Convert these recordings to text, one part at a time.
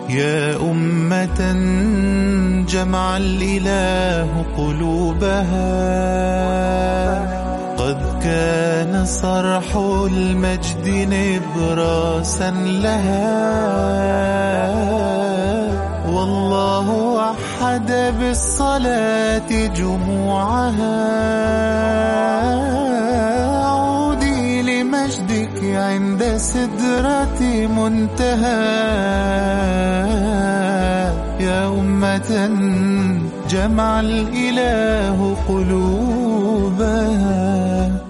يا أمة جمع الإله قلوبها، قد كان صرح المجد نبراسا لها، والله وحد بالصلاة جموعها. عودي لمجدك عند سدرة منتهى، يا أمة جمع الإله قلوبها.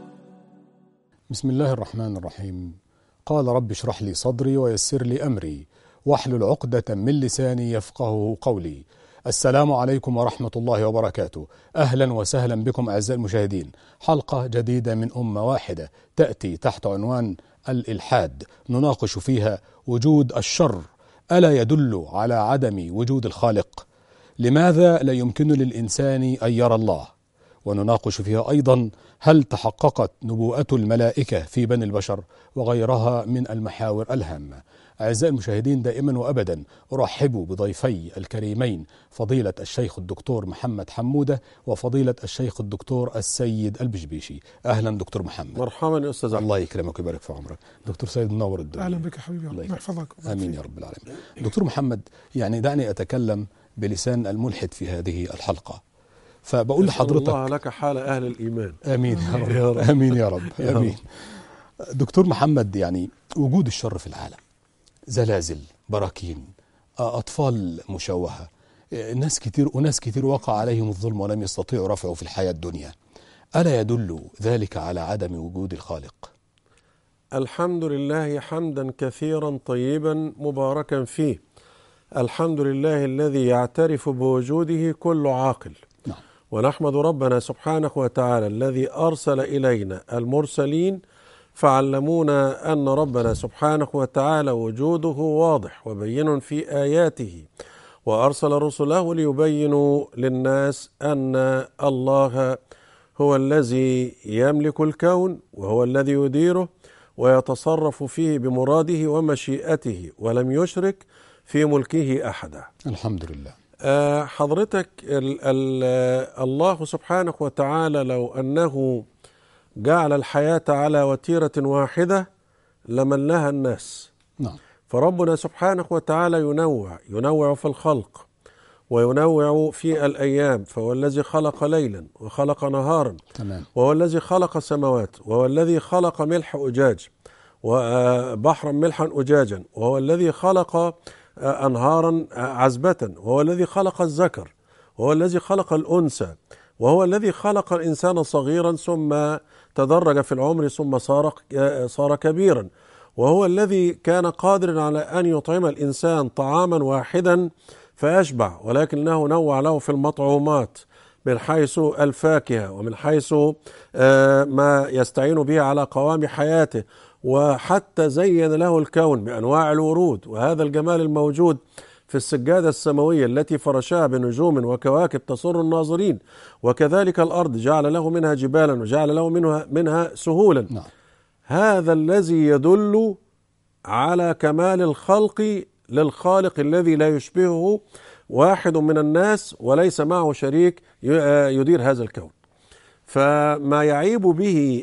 بسم الله الرحمن الرحيم. قال رب اشرح لي صدري ويسر لي أمري واحلل عقدة من لساني يفقهه قولي. السلام عليكم ورحمة الله وبركاته. أهلا وسهلا بكم أعزائي المشاهدين، حلقة جديدة من أمة واحدة تأتي تحت عنوان الإلحاد، نناقش فيها وجود الشر ألا يدل على عدم وجود الخالق؟ لماذا لا يمكن للإنسان أن يرى الله؟ ونناقش فيها أيضا هل تحققت نبوءة الملائكة في بني البشر؟ وغيرها من المحاور الهامة. أعزائي المشاهدين، دائما وأبدا أرحب بضيفي الكريمين، فضيلة الشيخ الدكتور محمد حمودة وفضيلة الشيخ الدكتور السيد البشبيشي. أهلا دكتور محمد. مرحبا يا أستاذ. الله يكرمك ويبارك في عمرك. دكتور سيد منور الدنيا. أهلا بك حبيبي، الله يحفظك. آمين يا رب العالمين. دكتور محمد، يعني دعني أتكلم بلسان الملحد في هذه الحلقة، فبقول لحضرتك الله لك حال أهل الإيمان. آمين يا رب. آمين يا رب. آمين. دكتور محمد، يعني وجود الشر في العالم، زلازل، براكين، أطفال مشوهة، أناس كتير وقع عليهم الظلم ولم يستطيعوا رفعه في الحياة الدنيا، ألا يدل ذلك على عدم وجود الخالق؟ الحمد لله حمدا كثيرا طيبا مباركا فيه. الحمد لله الذي يعترف بوجوده كل عاقل. نعم. ونحمد ربنا سبحانه وتعالى الذي أرسل إلينا المرسلين فعلمونا أن ربنا سبحانه وتعالى وجوده واضح وبين في آياته، وأرسل رسله ليبينوا للناس أن الله هو الذي يملك الكون وهو الذي يديره ويتصرف فيه بمراده ومشيئته، ولم يشرك في ملكه أحدا. الحمد لله. حضرتك الله سبحانه وتعالى لو أنه جعل الحياة على وتيرة واحدة لملها الناس. نعم. فربنا سبحانه وتعالى ينوع في الخلق وينوع في الأيام، فهو الذي خلق ليلا وخلق نهارا. تمام. وهو الذي خلق السماوات، وهو الذي خلق ملح أجاج وبحرا ملحا أجاجا، وهو الذي خلق أنهارا عذبة، وهو الذي خلق الذكر، وهو الذي خلق الأنثى، وهو الذي خلق الإنسان صغيرا ثم تدرج في العمر ثم صار كبيرا، وهو الذي كان قادرا على أن يطعم الإنسان طعاما واحدا فيشبع، ولكنه نوع له في المطعومات من حيث الفاكهة ومن حيث ما يستعين به على قوام حياته، وحتى زين له الكون بأنواع الورود وهذا الجمال الموجود في السجادة السماوية التي فرشها بنجوم وكواكب تسر الناظرين. وكذلك الأرض جعل له منها جبالا وجعل له منها سهولا. نعم. هذا الذي يدل على كمال الخلق للخالق الذي لا يشبهه واحد من الناس وليس معه شريك يدير هذا الكون. فما يعيب به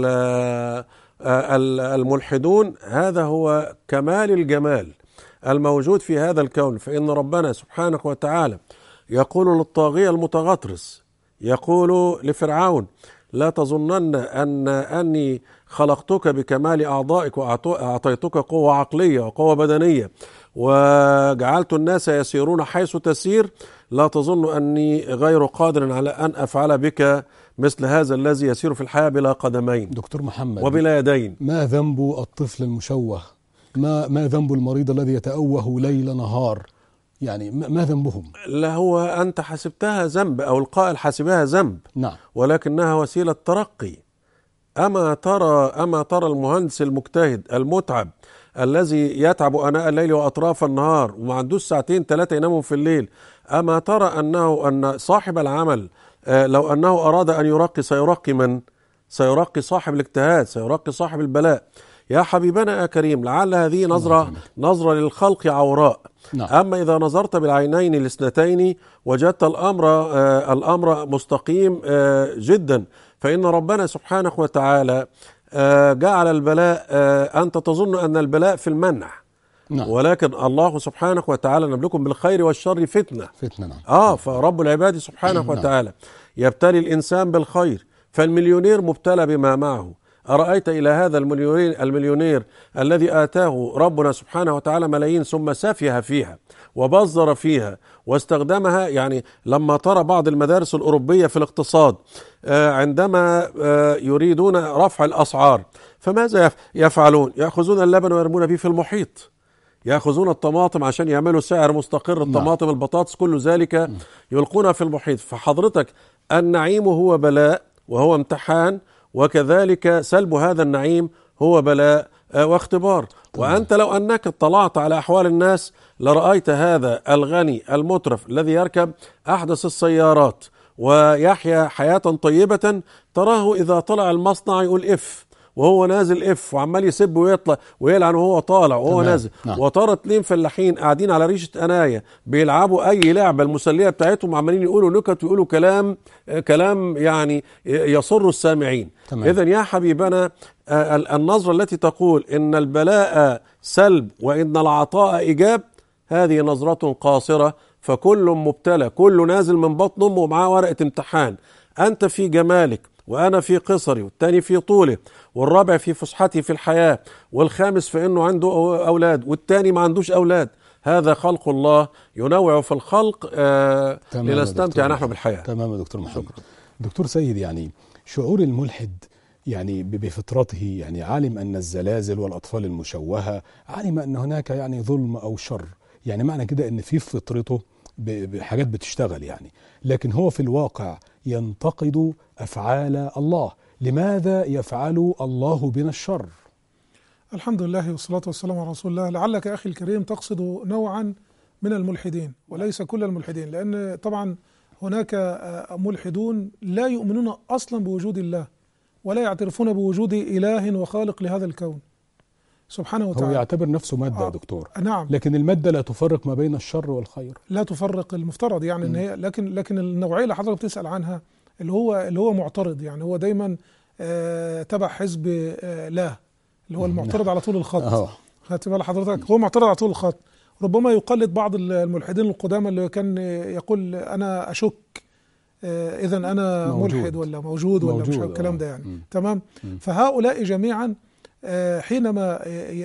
الملحدون هذا هو كمال الجمال الموجود في هذا الكون. فإن ربنا سبحانه وتعالى يقول للطاغية المتغطرس، يقول لفرعون: لا تظنن أني خلقتك بكمال أعضائك وأعطيتك قوة عقلية وقوة بدنية وجعلت الناس يسيرون حيث تسير، لا تظن أني غير قادر على أن أفعل بك مثل هذا الذي يسير في الحياة بلا قدمين. دكتور محمد، وبلا يدين. ما ذنب الطفل المشوه؟ ما ذنب المريض الذي يتأوه ليل نهار؟ يعني ما ذنبهم؟ لا، هو أنت حسبتها ذنب أو القائل حسبها ذنب. نعم. ولكنها وسيلة ترقي. أما ترى المهندس المجتهد المتعب الذي يتعب آناء الليل وأطراف النهار وما عندوش ساعتين 3 يناموا في الليل، أما ترى أن صاحب العمل لو أنه أراد أن يرقي سيرقي من؟ سيرقي صاحب الاجتهاد، سيرقي صاحب البلاء. يا حبيبنا يا كريم، لعل هذه نظرة للخلق عوراء. نعم. أما إذا نظرت بالعينين الاثنتين وجدت الأمر مستقيم جدا. فإن ربنا سبحانه وتعالى جعل البلاء، أنت تظن أن البلاء في المنع، نعم. ولكن الله سبحانه وتعالى نبلوكم بالخير والشر فتنة. نعم. فرب العباد سبحانه وتعالى يبتلي الإنسان بالخير. فالمليونير مبتلى بما معه. أرأيت إلى هذا المليونير الذي آتاه ربنا سبحانه وتعالى ملايين ثم سفه فيها وبذر فيها واستخدمها. يعني لما ترى بعض المدارس الأوروبية في الاقتصاد عندما يريدون رفع الأسعار، فماذا يفعلون؟ يأخذون اللبن ويرمون به في المحيط، يأخذون الطماطم عشان يعملوا سعر مستقر، الطماطم البطاطس كل ذلك يلقونها في المحيط. فحضرتك النعيم هو بلاء وهو امتحان، وكذلك سلب هذا النعيم هو بلاء واختبار. وأنت لو أنك اطلعت على أحوال الناس لرأيت هذا الغني المترف الذي يركب أحدث السيارات ويحيا حياة طيبة، تراه إذا طلع المصنع يقول إف وهو نازل إف، وعمال يسب ويطلع ويلعن وهو طالع وهو نازل. وترى 2 فلاحين قاعدين على ريشة أناية بيلعبوا أي لعبة المسلية بتاعتهم، عمالين يقولوا نكت ويقولوا كلام يعني يسر السامعين. إذن يا حبيبنا، النظرة التي تقول إن البلاء سلب وإن العطاء إيجاب، هذه نظرة قاصرة. فكل مبتلى، كل نازل من بطن أمه ومعاه ورقة امتحان. أنت في جمالك وأنا في قصري، والتاني في طوله، والرابع في فسحته في الحياة، والخامس في أنه عنده أولاد، والتاني ما عندوش أولاد. هذا خلق الله ينوع في الخلق لنستمتع نحن بالحياة. تمام يا دكتور محمد. دكتور سيد، يعني شعور الملحد يعني بفطرته، يعني عالم أن الزلازل والأطفال المشوهة، عالم أن هناك يعني ظلم أو شر، يعني معنى كده أن في فطرته بحاجات بتشتغل يعني، لكن هو في الواقع ينتقد أفعال الله. لماذا يفعل الله بنا الشر؟ الحمد لله والصلاة والسلام على رسول الله. لعلك أخي الكريم تقصد نوعا من الملحدين وليس كل الملحدين، لأن طبعا هناك ملحدون لا يؤمنون أصلا بوجود الله ولا يعترفون بوجود إله وخالق لهذا الكون سبحانه وتعالى. هو يعتبر نفسه مادة يا دكتور. نعم. لكن المادة لا تفرق ما بين الشر والخير، لا تفرق المفترض يعني إن هي، لكن النوعية اللي حضرتك بتسأل عنها اللي هو معترض، يعني هو دايما تبع حزب لا، اللي هو المعترض على طول الخط. خدت بال حضرتك؟ هو معترض على طول الخط. ربما يقلد بعض الملحدين القدامى اللي كان يقول أنا أشك إذا أنا ملحد ولا موجود ولا مش الكلام ده يعني. تمام. فهؤلاء جميعا حينما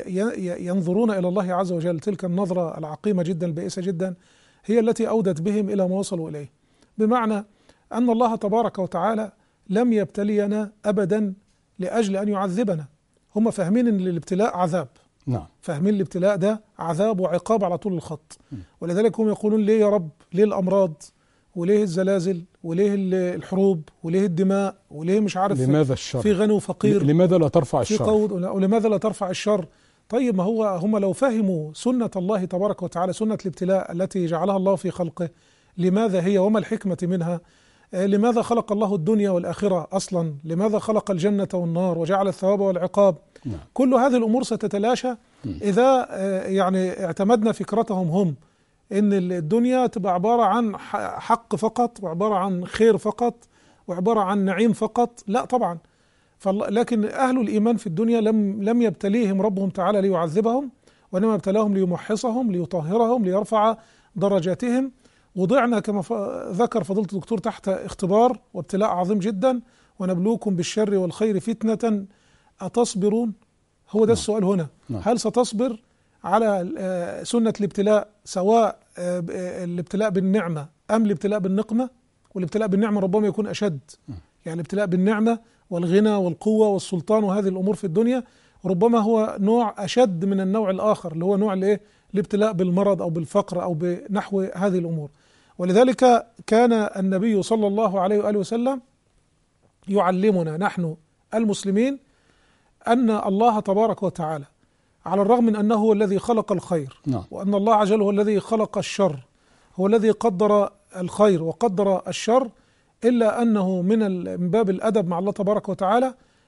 ينظرون إلى الله عز وجل، تلك النظرة العقيمة جدا البائسة جدا هي التي أودت بهم إلى ما وصلوا إليه. بمعنى أن الله تبارك وتعالى لم يبتلينا أبدا لأجل أن يعذبنا. هم فاهمين أن الابتلاء عذاب. نعم. فاهمين الابتلاء ده عذاب وعقاب على طول الخط. ولذلك هم يقولون ليه يا رب؟ ليه الأمراض؟ وليه الزلازل؟ وليه الحروب؟ وليه الدماء؟ وليه مش عارف لماذا الشر؟ في غني وفقير؟ لماذا لا ترفع الشر؟ في قول ولماذا لا ترفع الشر؟ طيب ما هم لو فهموا سنة الله تبارك وتعالى، سنة الابتلاء التي جعلها الله في خلقه، لماذا هي وما الحكمة منها؟ لماذا خلق الله الدنيا والآخرة أصلا؟ لماذا خلق الجنة والنار وجعل الثواب والعقاب؟ كل هذه الأمور ستتلاشى إذا يعني اعتمدنا فكرتهم هم إن الدنيا تبقى عبارة عن حق فقط، وعبارة عن خير فقط، وعبارة عن نعيم فقط. لا طبعا. لكن أهل الإيمان في الدنيا لم يبتليهم ربهم تعالى ليعذبهم، وإنما ابتلاهم ليمحصهم ليطهرهم ليرفع درجاتهم. وضعنا كما ذكر فضيلة الدكتور تحت اختبار وابتلاء عظيم جدا. ونبلوكم بالشر والخير فتنة أتصبرون؟ هو ده السؤال هنا. هل ستصبر على سنة الابتلاء، سواء الابتلاء بالنعمة أم الابتلاء بالنقمة؟ والابتلاء بالنعمة ربما يكون أشد، يعني الابتلاء بالنعمة والغنى والقوة والسلطان وهذه الأمور في الدنيا ربما هو نوع أشد من النوع الآخر اللي هو نوع الابتلاء بالمرض أو بالفقر أو بنحو هذه الأمور. ولذلك كان النبي صلى الله عليه وآله وسلم يعلمنا نحن المسلمين أن الله تبارك وتعالى على الرغم من أنه هو الذي خلق الخير، وأن الله عز وجل هو الذي خلق الشر، هو الذي قدر الخير وقدر الشر، إلا أنه من باب الأدب مع الله تبارك وتعالى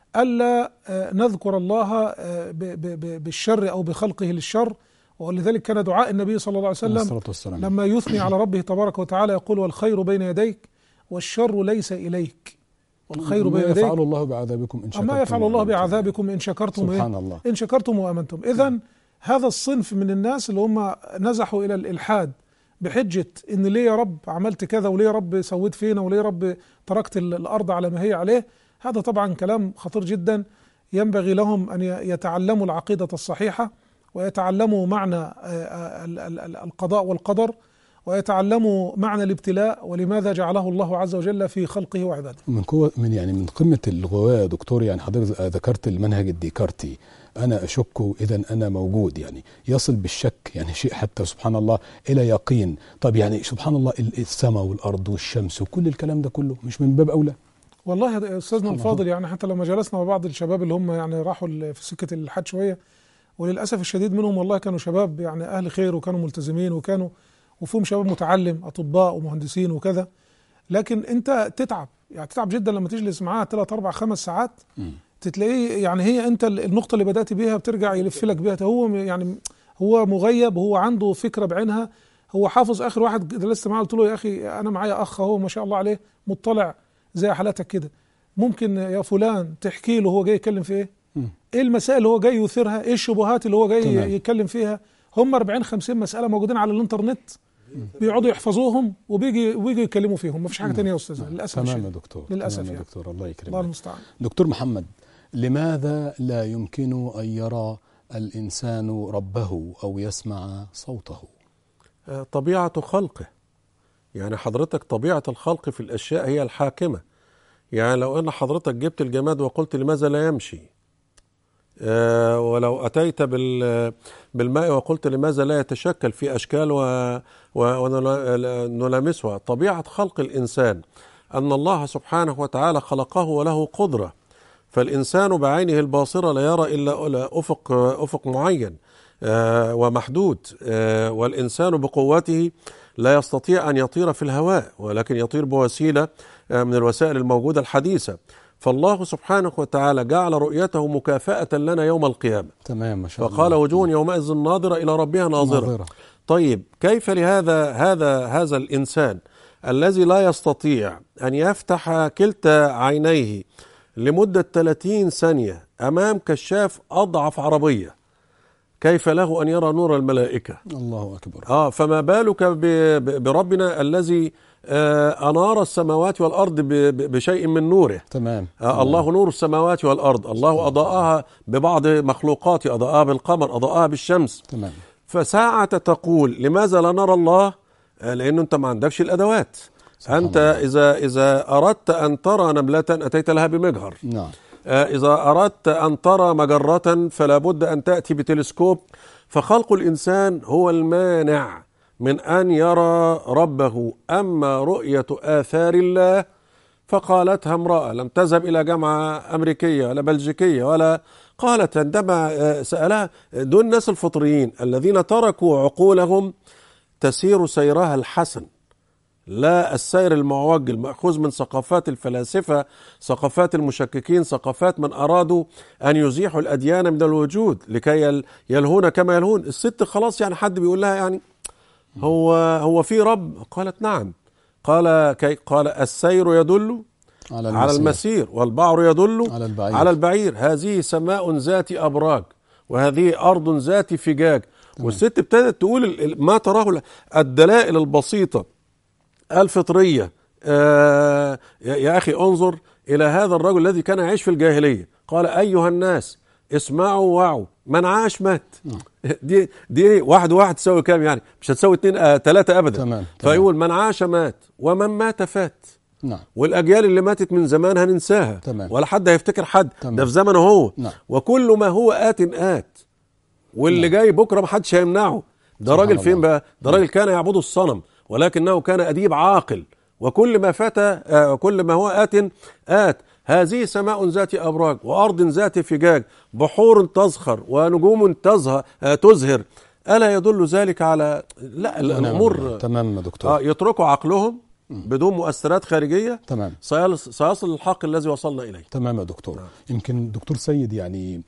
ألا نذكر الله بالشر أو بخلقه للشر. ولذلك كان دعاء النبي صلى الله عليه وسلم لما يثني على ربه تبارك وتعالى يقول: والخير بين يديك والشر ليس إليك. والخير بين يديك. ما يفعل الله بعذابكم إن شكرتم. ما يفعل الله بعذابكم إن شكرتم. سبحان الله. إن شكرتم وآمنتم. إذن هذا الصنف من الناس اللي هم نزحوا إلى الإلحاد بحجة إن ليه يا رب عملت كذا، وليه يا رب سويت فينا، وليه يا رب تركت الأرض على ما هي عليه. هذا طبعا كلام خطير جدا. ينبغي لهم أن يتعلموا العقيدة الصحيحة، ويتعلموا معنى القضاء والقدر، ويتعلموا معنى الابتلاء ولماذا جعله الله عز وجل في خلقه وعباده. من قمة الغواية يا دكتور، يعني حضرتك ذكرت المنهج الديكارتي، أنا أشك إذا أنا موجود، يعني يصل بالشك يعني شيء حتى سبحان الله إلى يقين. طب يعني سبحان الله السماء والأرض والشمس وكل الكلام ده كله مش من باب أولى؟ والله يا أستاذنا الفاضل، يعني حتى لما جلسنا مع بعض الشباب اللي هم يعني راحوا في سكة الإلحاد شوية، وللأسف الشديد منهم والله كانوا شباب يعني أهل خير وكانوا ملتزمين وفيهم شباب متعلم، أطباء ومهندسين وكذا، لكن أنت تتعب جدا لما تجلس معاه 3 4 5 ساعات تتلاقيه يعني هي أنت النقطة اللي بدأت بيها بترجع يلف لك بيها. هو مغيب، هو عنده فكرة بعينها، هو حافظ. آخر واحد جلست معاه قلت له: يا أخي أنا معايا أخ هو ما شاء الله عليه مطلع زي حالاتك كده، ممكن يا فلان تحكي له هو جاي يتكلم في إيه؟ ايه المسائل اللي هو جاي يثيرها، ايه الشبهات اللي هو جاي يتكلم فيها. هم 40-50 مسألة موجودين على الانترنت، بيقعدوا يحفظوهم وبيجوا يتكلموا فيهم. مفيش حاجة تانية يا أستاذ للأسف. تمام يا دكتور. للأسف يا دكتور، الله يكرمك. الله المستعان. دكتور محمد، لماذا لا يمكن أن يرى الإنسان ربه أو يسمع صوته؟ طبيعة خلقه. يعني حضرتك طبيعة الخلق في الأشياء هي الحاكمة. يعني لو أن حضرتك جبت الجماد وقلت لماذا لا يمشي، ولو أتيت بالماء وقلت لماذا لا يتشكل في أشكال ونلامسها. طبيعة خلق الإنسان أن الله سبحانه وتعالى خلقه وله قدرة، فالإنسان بعينه الباصرة لا يرى إلا أفق معين ومحدود، والإنسان بقوته لا يستطيع أن يطير في الهواء، ولكن يطير بوسيلة من الوسائل الموجودة الحديثة. فالله سبحانه وتعالى جعل رؤيته مكافأة لنا يوم القيامة. تمام، ما شاء الله. فقال: وجوه يومئذ ناظرة إلى ربها ناظرة. طيب كيف لهذا هذا الإنسان الذي لا يستطيع أن يفتح كلتا عينيه لمدة 30 ثانية أمام كشاف أضعف عربية، كيف له أن يرى نور الملائكة؟ الله أكبر. فما بالك بربنا الذي أنار السماوات والأرض بشيء من نوره. تمام. الله نور السماوات والأرض، الله أضاءها ببعض مخلوقاته، أضاءها بالقمر، أضاءها بالشمس. تمام. فساعة تقول لماذا لا نرى الله؟ لأنه أنت ما عندكش الأدوات. أنت إذا أردت أن ترى نملة أتيت لها بمجهر. نعم. إذا أردت أن ترى مجرة فلا بد أن تأتي بتلسكوب. فخلق الإنسان هو المانع من أن يرى ربه. أما رؤية آثار الله فقالتها امرأة لم تذهب إلى جامعة أمريكية ولا بلجيكية، ولا قالت عندما سألها دول الناس الفطريين الذين تركوا عقولهم تسير سيرها الحسن، لا السير المعوج المأخوذ من ثقافات الفلاسفة، ثقافات المشككين، ثقافات من أرادوا أن يزيحوا الأديان من الوجود لكي يلهون كما يلهون. الست خلاص يعني حد بيقول لها يعني هو في رب؟ قالت نعم. قال السير يدل على المسير والبعر يدل على البعير. هذه سماء ذات أبراج وهذه أرض ذات فجاج. والست ابتدت تقول ما تراه الدلائل البسيطة الفطرية. يا أخي انظر إلى هذا الرجل الذي كان يعيش في الجاهلية. قال أيها الناس اسمعوا وعوا، من عاش مات. دي 1 و1 تساوي كام؟ يعني مش هتساوي 2 3 أبدا. تمام. فيقول من عاش مات ومن مات فات. نعم. والأجيال اللي ماتت من زمان هننساها. تمام. ولا حد هيفتكر حد. تمام. ده في زمنه هو. نعم. وكل ما هو آت واللي جاي بكرة محدش هيمنعه. ده راجل فين بقى؟ ده راجل كان يعبد الصنم ولكنه كان أديب عاقل، وكل ما فات وكل ما هو آت. هذه سماء ذات أبراج وأرض ذات فجاج، بحور تزخر ونجوم تزهر. ألا يدل ذلك على لا الأمور؟ تمام يا دكتور. يتركوا عقلهم بدون مؤثرات خارجية تمام. سيصل للحق الذي وصلنا إليه. تمام يا دكتور. يمكن دكتور سيد يعني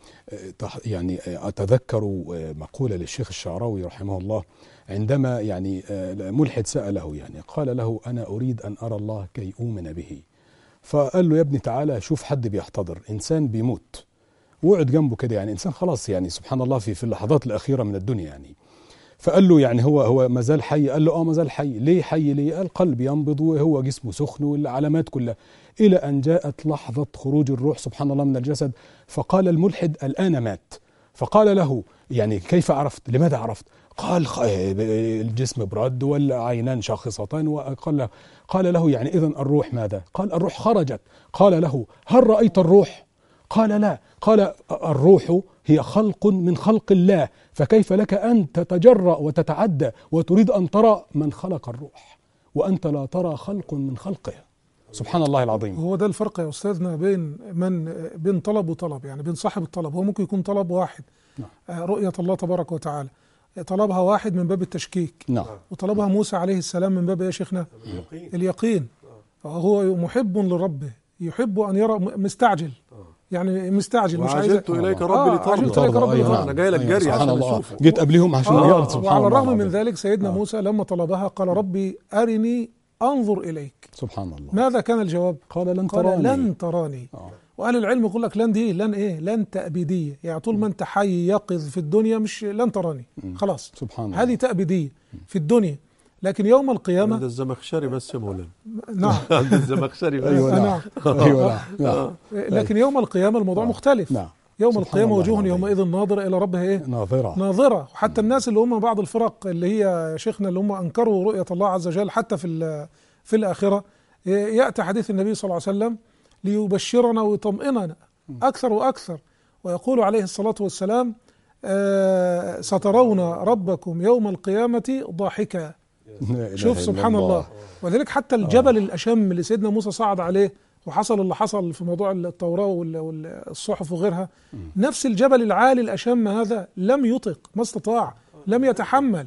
أتذكر مقولة للشيخ الشعراوي رحمه الله عندما يعني ملحد سأله يعني قال له أنا أريد أن أرى الله كي أؤمن به، فقال له يا ابني تعالى شوف حد بيحتضر إنسان بيموت، وقعد جنبه كده يعني إنسان خلاص يعني سبحان الله في اللحظات الأخيرة من الدنيا يعني، فقال له يعني هو ما زال حي؟ قال له ما زال حي. ليه حي؟ ليه؟ قال قلب ينبض وهو جسمه سخن والعلامات كلها، إلى أن جاءت لحظة خروج الروح سبحان الله من الجسد، فقال الملحد الآن مات. فقال له يعني كيف عرفت؟ لماذا عرفت؟ قال الجسم برد والعينان شاخصتان. قال له يعني إذن الروح ماذا؟ قال الروح خرجت. قال له هل رأيت الروح؟ قال لا. قال الروح هي خلق من خلق الله، فكيف لك أن تتجرأ وتتعدى وتريد أن ترى من خلق الروح وأنت لا ترى خلق من خلقه؟ سبحان الله العظيم. هو ده الفرق يا أستاذنا بين طلب وطلب، يعني بين صاحب الطلب. هو ممكن يكون طلب واحد، رؤية الله تبارك وتعالى، طلبها واحد من باب التشكيك، وطلبها موسى عليه السلام من باب يا شيخنا اليقين. هو محب لربه، يحب أن يرى، مستعجل يعني مستعجل، مش عايز إليك ربي لترضى. أنا جاي لك جري عشان أشوفه، جيت قبلهم عشان وعلى الرغم من ذلك سيدنا موسى لما طلبها قال ربي أرني أنظر إليك. سبحان الله. ماذا كان الجواب؟ قال لن تراني. وأهل العلم يقول لك لن دي لن إيه؟ لن تأبيدية، يعني طول ما أنت حي يقظ في الدنيا مش لن تراني خلاص. سبحان الله. هذه تأبيدية في الدنيا، لكن يوم القيامة عند الزمخشري بس يا مولانا. نعم. عند الزمخشري بس. أيوة نعم. أيوة نعم. لكن يوم القيامة الموضوع مختلف. نعم. يوم القيامة وجوه يومئذ ناظرة إلى ربها إيه؟ ناظرة. وحتى الناس اللي هم بعض الفرق اللي هي شيخنا اللي هم أنكروا رؤية الله عز وجل حتى في الآخرة، يأتي حديث النبي صلى الله عليه وسلم ليبشرنا ويطمئننا أكثر وأكثر، ويقول عليه الصلاة والسلام سترون ربكم يوم القيامة ضاحكا. شوف سبحان الله. وذلك حتى الجبل الأشم اللي سيدنا موسى صعد عليه وحصل اللي حصل في موضوع التوراة والصحف وغيرها، نفس الجبل العالي الأشم هذا لم يطق، ما استطاع، لم يتحمل.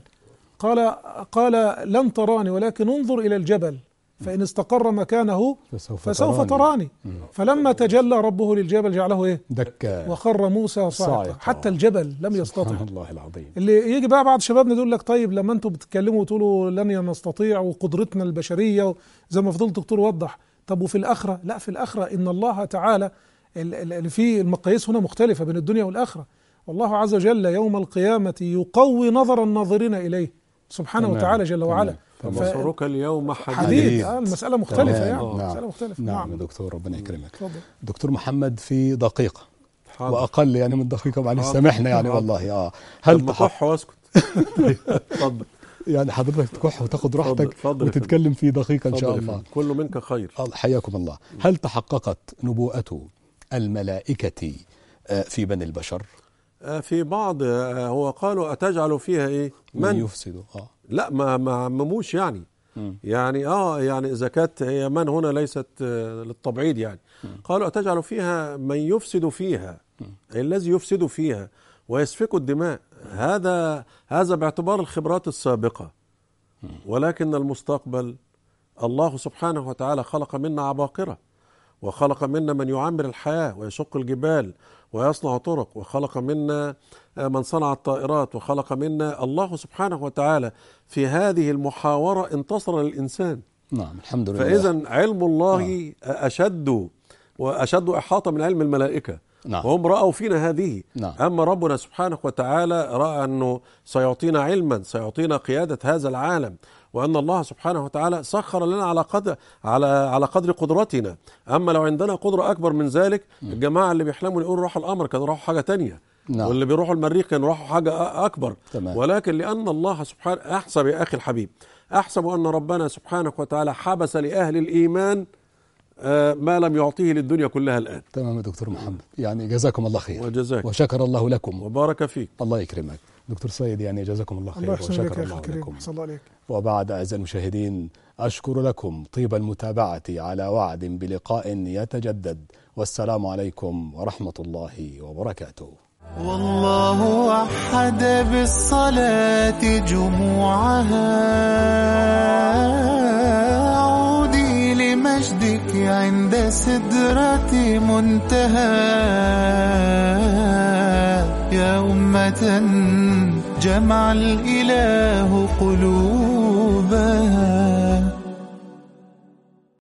قال لن تراني ولكن انظر إلى الجبل فإن استقر مكانه فسوف تراني. فلما تجلى ربه للجبل جعله إيه؟ دكا، وخر موسى صاعقا. حتى الجبل لم يستطع. سبحان الله العظيم. اللي يجي بقى بعض شبابنا يقول لك طيب لما انتم بتتكلموا وتقولوا لن نستطيع وقدرتنا البشرية زي ما فضلت دكتور وضح، طب وفي الآخرة؟ لا، في الآخرة إن الله تعالى في المقاييس هنا مختلفة بين الدنيا والآخرة. والله عز وجل يوم القيامة يقوي نظر الناظرين إليه سبحانه وتعالى جل وعلا. فبصرك اليوم حديد. المسألة مختلفة يعني. مسألة مختلفة. نعم يا دكتور، ربنا يكرمك. دكتور محمد في دقيقة وأقل يعني من دقيقة، معلش سامحنا يعني والله. هل تكح واسكت؟ تفضل. يعني حضرتك تكح وتاخد راحتك وتتكلم في دقيقة إن شاء الله. كل منك خير. حياكم الله. هل تحققت نبوءة الملائكة في بني البشر؟ في بعض هو قالوا أتجعل فيها إيه؟ من يفسد. لا ما عمموش يعني. يعني يعني إذا كانت هي من هنا ليست للتبعيد يعني. قالوا أتجعل فيها من يفسد فيها، الذي يفسد فيها ويسفك الدماء. هذا باعتبار الخبرات السابقة، ولكن المستقبل الله سبحانه وتعالى خلق منا عباقرة، وخلق منا من يعمر الحياة ويشق الجبال ويصنع طرق، وخلق منا من صنع الطائرات، وخلق منا الله سبحانه وتعالى. في هذه المحاورة انتصر للإنسان. نعم الحمد لله. فإذا علم الله أشد إحاطة من علم الملائكة. نعم. وهم رأوا فينا هذه. نعم. أما ربنا سبحانه وتعالى رأى أنه سيعطينا علما، سيعطينا قيادة هذا العالم، وأن الله سبحانه وتعالى سخر لنا على قدر قدرتنا. أما لو عندنا قدرة أكبر من ذلك، الجماعة اللي بيحلموا يقولوا روحوا القمر كانوا راحوا حاجة تانية. نعم. واللي بيروحوا المريخ كانوا راحوا حاجة أكبر. تمام. ولكن لأن الله سبحانه أحسب يا أخي الحبيب، أحسب أن ربنا سبحانه وتعالى حبس لأهل الإيمان ما لم يعطيه للدنيا كلها الآن. تمام يا دكتور محمد، يعني جزاكم الله خير وجزاك، وشكر الله لكم وبارك فيك. الله يكرمك دكتور سيد، يعني جزاكم الله خير وشكر الله لكم. وبعد أعزائي المشاهدين أشكر لكم طيب المتابعة على وعد بلقاء يتجدد، والسلام عليكم ورحمة الله وبركاته. والله وحد بالصلاة جموعها بمجدك عند سدرة منتهى. يا أمة جمع الإله قلوبها.